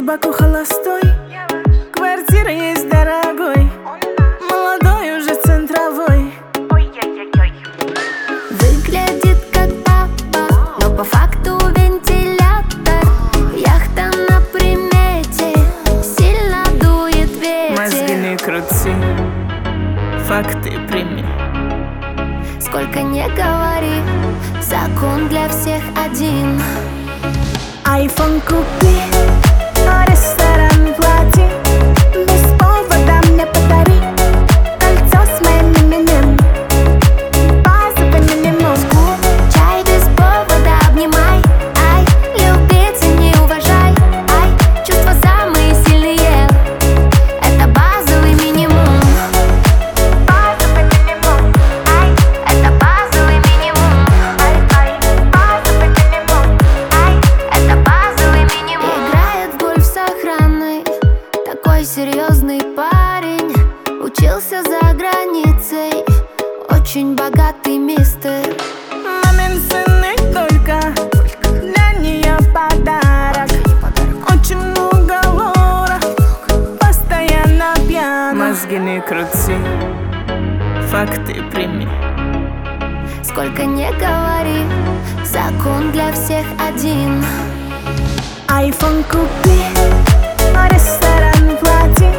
Баку холостой, квартира есть дорогой, молодой уже центровой. Выглядит как папа, но по факту вентилятор. Яхта на примете, сильно дует ветер. Мозги не крути, факты прими. Сколько не говори, закон для всех один. Айфон купи, ресторан плати, без повода мне подари кольцо с моим именем, базовый минимум. Чай без повода обнимай, ай, любить и не уважай, ай, чувства самые сильные, это базовый минимум. Базовый минимум, Ай, это базовый минимум. ай, базовый минимум. Ай, это базовый минимум. Играет в гольф с охраной, такой серьезный парень. Учился за границей, очень богатый мистер. Мамин сын и только для нее подарок. Очень много лора, постоянно пьян. Мозги не крути, факты прими. Сколько не говори, закон для всех один. Айфон купи, ресторан плати,